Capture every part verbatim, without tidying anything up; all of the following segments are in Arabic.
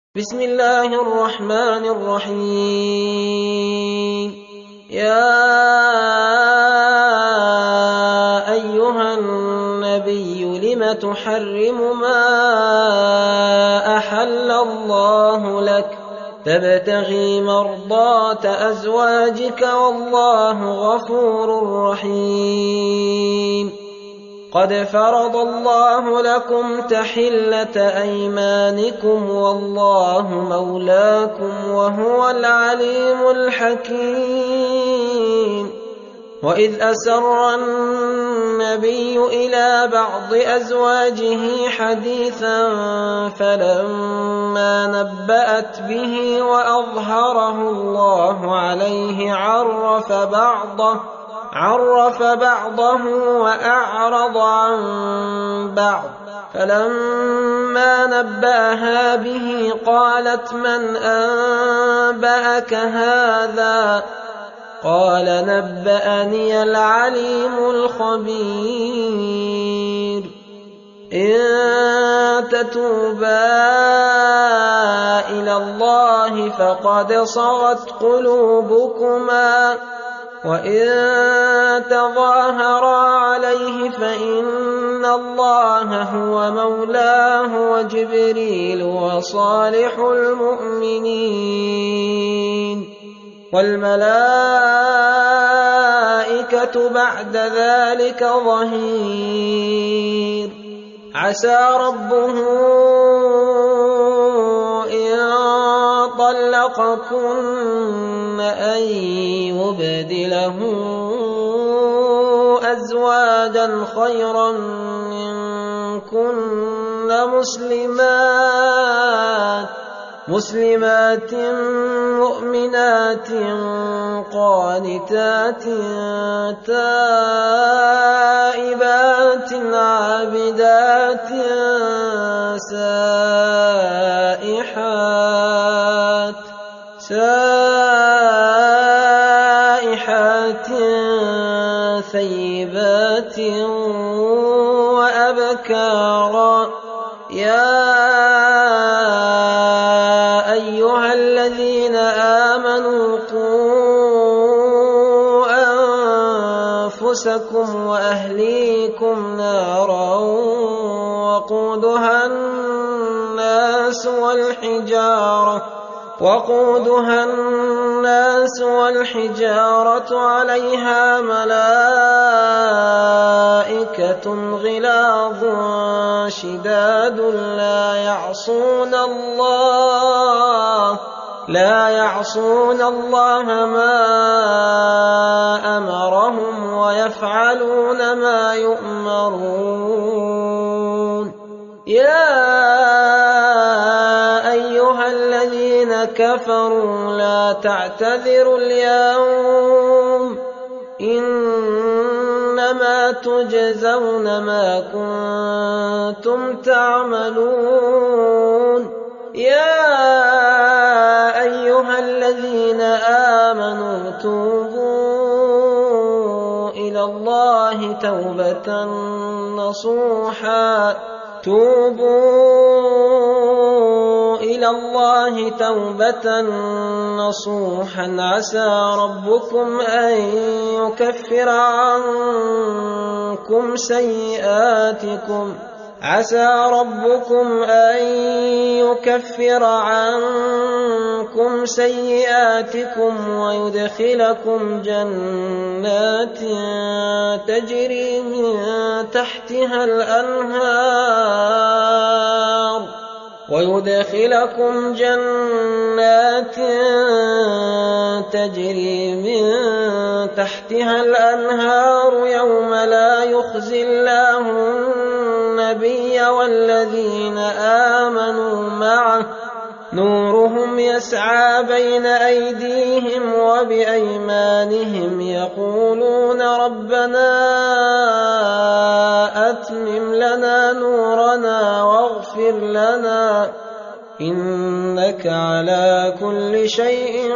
بسم الله الرحمن الرحيم يا أيها النبي لم تحرم ما أحل الله لك تبتغي مرضات أزواجك والله غفور رحيم قد فرض الله لكم تحلة أيمانكم والله مولاكم وهو العليم الحكيم وإذ أسر النبي إلى بعض أزواجه حديثا فلما نبأت به وأظهره الله عليه عرف بعضه عرف بعضه وأعرض عن بعض فلما نبأها به قالت من أنبأك هذا قال نبأني العليم الخبير إن تتوبا إلى الله فقد صغت قلوبكما وإن تظاهرا عليه فإن الله هو مولاه وجبريل وصالح المؤمنين والملائكة بعد ذلك ظهير عسى ربه إن طلقكن أن يبدله أزواجا خيرا منكن مسلمات مسلمات مؤمنات قانتات تائبات عابدات سائحات سائحات ثيبات وأبكارا يا أيها الذين آمنوا قوا أنفسكم وأهليكم نارا وقودها الناس والحجارة وقودها الناس والحجارة عليها ملائكة غلاظ شداد لا يعصون الله لا يعصون الله ما أمرهم ويفعلون ما يؤمرون يا أيها الذين كفروا لا تعتذروا اليوم إنما تجزون ما كنتم تعملون يا أيها الذين آمنوا توبوا إلى الله توبة نصوحا توبوا إلى الله توبة نصوحا عسى ربكم أن يكفر عنكم سيئاتكم عسى ربكم أن يكفر عنكم سيئاتكم ويدخلكم جنات تجري من تحتها الأنهار ويدخلكم جنات تجري من تحتها الأنهار يوم لا يخزي الله النبي والذين آمنوا معه نورهم يسعى بين أيديهم وبأيمانهم يقولون ربنا أتمم لنا نورنا واغفر لنا إنك على كل شيء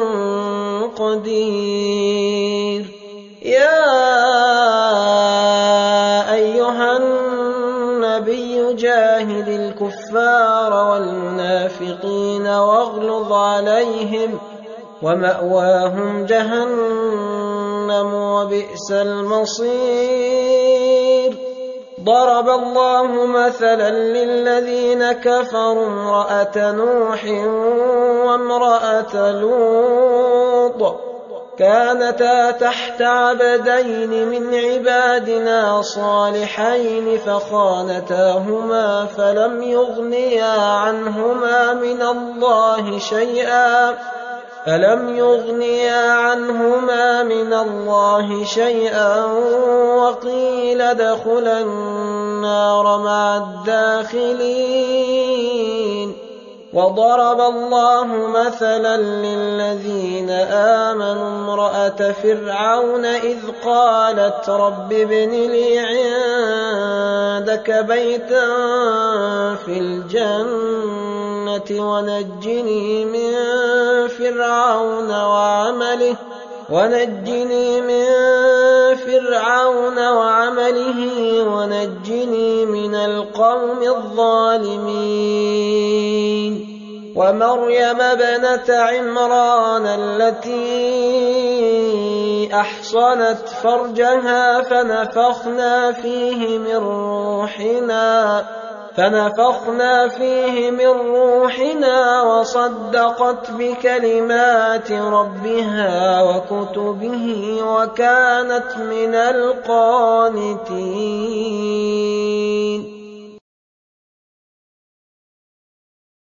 قدير يا أيها النبي جاهد جاهد الكفار والمنافقين واغلظ عليهم ومأواهم جهنم وبئس المصير ضرب الله مثلا للذين كفروا امرأة نوح وامرأة لوط كانتا تحت عبدين من عبادنا صالحين فخانتاهما فلم يغنيا عنهما من الله شيئا فلم يغنيا عنهما من الله شيئا وقيل ادخلا النار مع الداخلين وضرب الله مثلا للذين آمنوا امرأة فرعون إذ قالت رب ابن لي عندك بيتا في الجنة ونجني من فرعون وعمله ونجني من فرعون وعمله ونجني من القوم الظالمين ومريم ابنة عمران التي أحصنت فرجها فنفخنا فيه من روحنا فنفخنا فيه من روحنا وصدقت بكلمات ربها وكتبه وكانت من القانتين